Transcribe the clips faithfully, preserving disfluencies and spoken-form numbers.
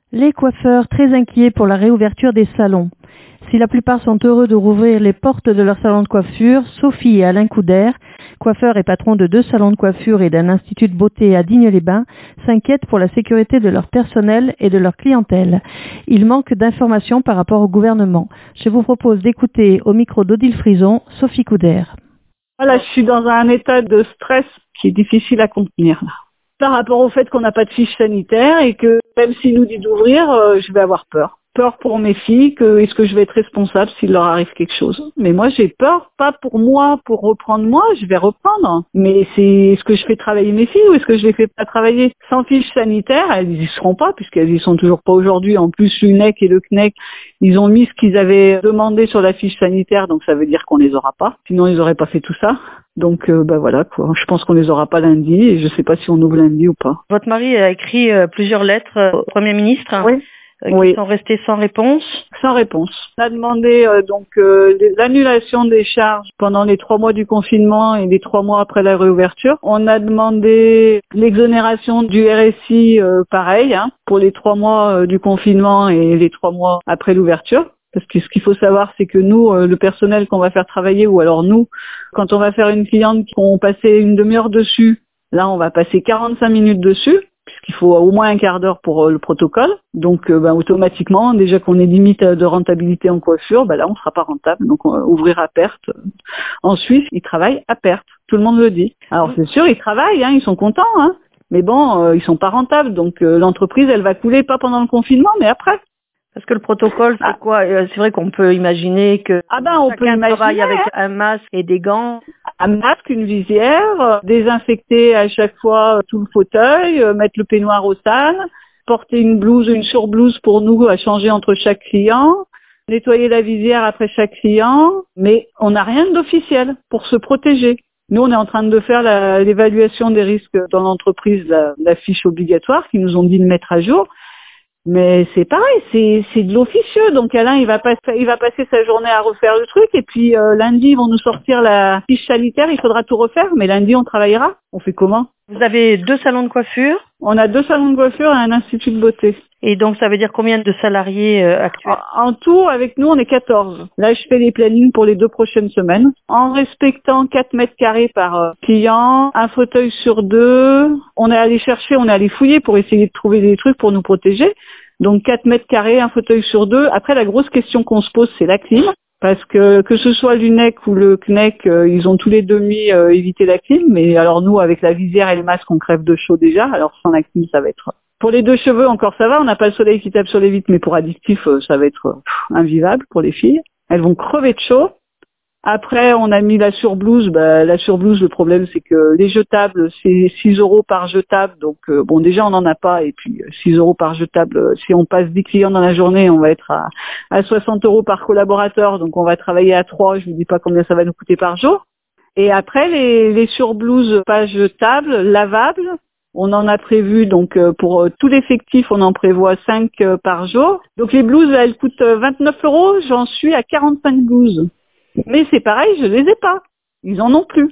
Les coiffeurs très inquiets pour la réouverture des salons. Si la plupart sont heureux de rouvrir les portes de leur salon de coiffure, Sophie et Alain Couder, coiffeurs et patrons de deux salons de coiffure et d'un institut de beauté à Digne-les-Bains, s'inquiètent pour la sécurité de leur personnel et de leur clientèle. Ils manquent d'informations par rapport au gouvernement. Je vous propose d'écouter au micro d'Odile Frison, Sophie Couder. Voilà, je suis dans un état de stress qui est difficile à contenir là. Par rapport au fait qu'on n'a pas de fiche sanitaire et que même s'ils nous disent d'ouvrir, euh, je vais avoir peur. Peur pour mes filles, que est-ce que je vais être responsable s'il leur arrive quelque chose. Mais moi j'ai peur, pas pour moi, pour reprendre moi, je vais reprendre. Mais c'est est-ce que je fais travailler mes filles ou est-ce que je les fais pas travailler sans fiche sanitaire? Elles y seront pas puisqu'elles y sont toujours pas aujourd'hui. En plus l'U N E C et le C N E C, ils ont mis ce qu'ils avaient demandé sur la fiche sanitaire, donc ça veut dire qu'on les aura pas. Sinon ils auraient pas fait tout ça. Donc euh, bah voilà quoi. Je pense qu'on les aura pas lundi et je sais pas si on ouvre lundi ou pas. Votre mari a écrit euh, plusieurs lettres euh, au Premier ministre. Oui. Qui oui. sont restés sans réponse. Sans réponse. On a demandé euh, donc euh, l'annulation des charges pendant les trois mois du confinement et les trois mois après la réouverture. On a demandé l'exonération du R S I, euh, pareil, hein, pour les trois mois euh, du confinement et les trois mois après l'ouverture. Parce que ce qu'il faut savoir, c'est que nous, euh, le personnel qu'on va faire travailler, ou alors nous, quand on va faire une cliente qu'on passait une demi-heure dessus, là on va passer quarante-cinq minutes dessus. Puisqu'il faut au moins un quart d'heure pour euh, le protocole. Donc, euh, ben, automatiquement, déjà qu'on est limite de rentabilité en coiffure, ben là, on ne sera pas rentable. Donc, on va ouvrir à perte. En Suisse, ils travaillent à perte. Tout le monde le dit. Alors, c'est sûr, ils travaillent, hein, ils sont contents, hein. Mais bon, euh, ils sont pas rentables. Donc, euh, l'entreprise, elle va couler pas pendant le confinement, mais après. Parce que le protocole, c'est ah. quoi? C'est vrai qu'on peut imaginer que ah ben, on peut imaginer, travaille avec un masque et des gants. Un masque, une visière, euh, désinfecter à chaque fois tout le fauteuil, euh, mettre le peignoir au sale, porter une blouse, une surblouse pour nous à changer entre chaque client, nettoyer la visière après chaque client, mais on n'a rien d'officiel pour se protéger. Nous, on est en train de faire la, l'évaluation des risques dans l'entreprise, la, la fiche obligatoire qu'ils nous ont dit de mettre à jour. Mais c'est pareil, c'est c'est de l'officieux. Donc Alain, il va passer, il va passer sa journée à refaire le truc, et puis euh, lundi ils vont nous sortir la fiche sanitaire. Il faudra tout refaire, mais lundi on travaillera. On fait comment? Vous avez deux salons de coiffure? On a deux salons de coiffure et un institut de beauté. Et donc ça veut dire combien de salariés euh, actuels? En tout, avec nous, on est quatorze. Là, je fais les plannings pour les deux prochaines semaines, en respectant quatre mètres carrés par euh, client, un fauteuil sur deux. On est allé chercher, on est allé fouiller pour essayer de trouver des trucs pour nous protéger. Donc quatre mètres carrés, un fauteuil sur deux. Après, la grosse question qu'on se pose, c'est la clim. Parce que que ce soit l'U N E C ou le C N E C, euh, ils ont tous les deux mis euh, éviter la clim. Mais alors nous, avec la visière et le masque, on crève de chaud déjà. Alors sans la clim, ça va être... Pour les deux cheveux, encore ça va, on n'a pas le soleil qui tape sur les vitres, mais pour addictif, euh, ça va être euh, pff, invivable pour les filles. Elles vont crever de chaud. Après, on a mis la surblouse. Bah, la surblouse, le problème, c'est que les jetables, c'est six euros par jetable. Donc, euh, bon, déjà, on n'en a pas. Et puis, six euros par jetable, euh, si on passe dix clients dans la journée, on va être à, à soixante euros par collaborateur. Donc, on va travailler à trois. Je vous dis pas combien ça va nous coûter par jour. Et après, les, les surblouses pas jetables, lavables, on en a prévu, donc pour euh, tout l'effectif, on en prévoit cinq euh, par jour. Donc les blouses, elles coûtent vingt-neuf euros. J'en suis à quarante-cinq blouses. Mais c'est pareil, je les ai pas. Ils en ont plus.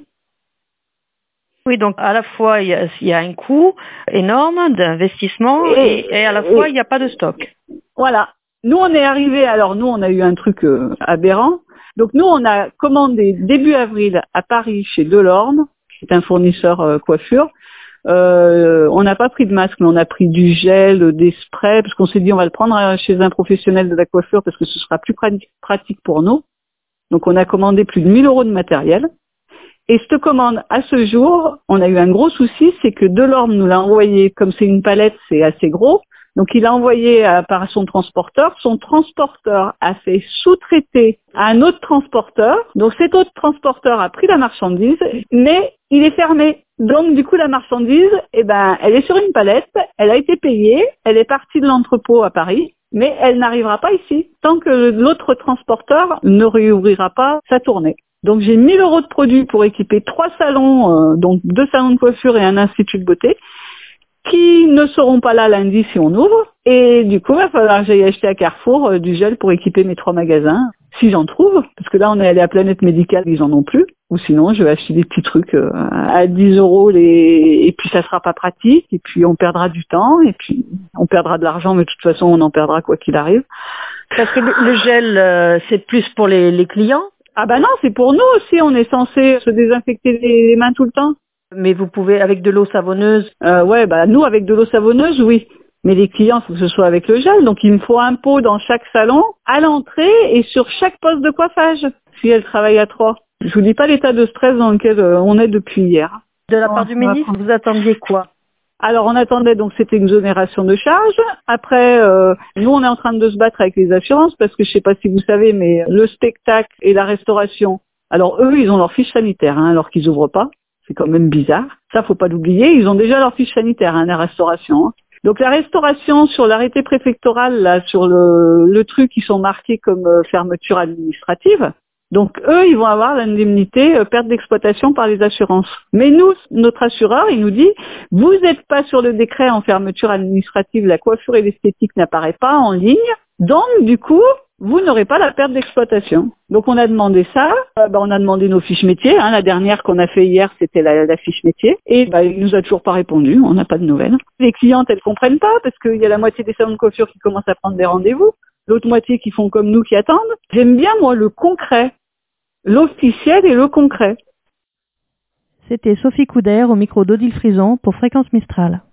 Oui, donc à la fois, il y a, il y a un coût énorme d'investissement et, et, et à la fois, et, il n'y a pas de stock. Voilà. Nous, on est arrivé, alors nous, on a eu un truc euh, aberrant. Donc nous, on a commandé début avril à Paris chez Delorme, qui est un fournisseur euh, coiffure. Euh, on n'a pas pris de masque, mais on a pris du gel, des sprays, parce qu'on s'est dit on va le prendre chez un professionnel de la coiffure parce que ce sera plus pratique pour nous. Donc on a commandé plus de mille euros de matériel. Et cette commande, à ce jour, on a eu un gros souci, c'est que Delorme nous l'a envoyé, comme c'est une palette, c'est assez gros. Donc il a envoyé à, par son transporteur. Son transporteur a fait sous-traiter à un autre transporteur. Donc cet autre transporteur a pris la marchandise, mais il est fermé. Donc du coup la marchandise, eh ben, elle est sur une palette, elle a été payée, elle est partie de l'entrepôt à Paris, mais elle n'arrivera pas ici tant que l'autre transporteur ne réouvrira pas sa tournée. Donc j'ai mille euros de produits pour équiper trois salons, euh, donc deux salons de coiffure et un institut de beauté, qui ne seront pas là lundi si on ouvre. Et du coup, il va falloir que j'aille acheter à Carrefour euh, du gel pour équiper mes trois magasins. si j'en trouve, parce que là on est allé à Planète Médicale, ils en ont plus, ou sinon je vais acheter des petits trucs euh, à dix euros les, et puis ça sera pas pratique, et puis on perdra du temps, et puis on perdra de l'argent, mais de toute façon on en perdra quoi qu'il arrive. Parce que le, le gel, euh, c'est plus pour les, les clients? Ah bah non, c'est pour nous aussi, on est censé se désinfecter les, les mains tout le temps. Mais vous pouvez, avec de l'eau savonneuse? Euh, ouais, bah nous avec de l'eau savonneuse, oui. Mais les clients, il faut que ce soit avec le gel. Donc, il me faut un pot dans chaque salon, à l'entrée et sur chaque poste de coiffage, si elle travaille à trois. Je vous dis pas l'état de stress dans lequel on est depuis hier. De la part du ministre, vous attendiez quoi? Alors, on attendait, donc c'était une exonération de charges. Après, euh, nous, on est en train de se battre avec les assurances parce que je sais pas si vous savez, mais le spectacle et la restauration, alors eux, ils ont leur fiche sanitaire, hein, alors qu'ils ouvrent pas. C'est quand même bizarre. Ça, faut pas l'oublier. Ils ont déjà leur fiche sanitaire, hein, la restauration. Hein. Donc la restauration sur l'arrêté préfectoral, là, sur le, le truc, ils sont marqués comme euh, fermeture administrative. Donc eux, ils vont avoir l'indemnité euh, perte d'exploitation par les assurances. Mais nous, notre assureur, il nous dit, vous n'êtes pas sur le décret en fermeture administrative, la coiffure et l'esthétique n'apparaît pas en ligne. Donc du coup, vous n'aurez pas la perte d'exploitation. Donc on a demandé ça, euh, bah, on a demandé nos fiches métiers, hein. La dernière qu'on a fait hier, c'était la, la fiche métier, et bah, il nous a toujours pas répondu, on n'a pas de nouvelles. Les clientes, elles comprennent pas, parce qu'il y a la moitié des salons de coiffure qui commencent à prendre des rendez-vous, l'autre moitié qui font comme nous, qui attendent. J'aime bien, moi, le concret, l'officiel et le concret. C'était Sophie Couder au micro d'Odile Frison pour Fréquence Mistral.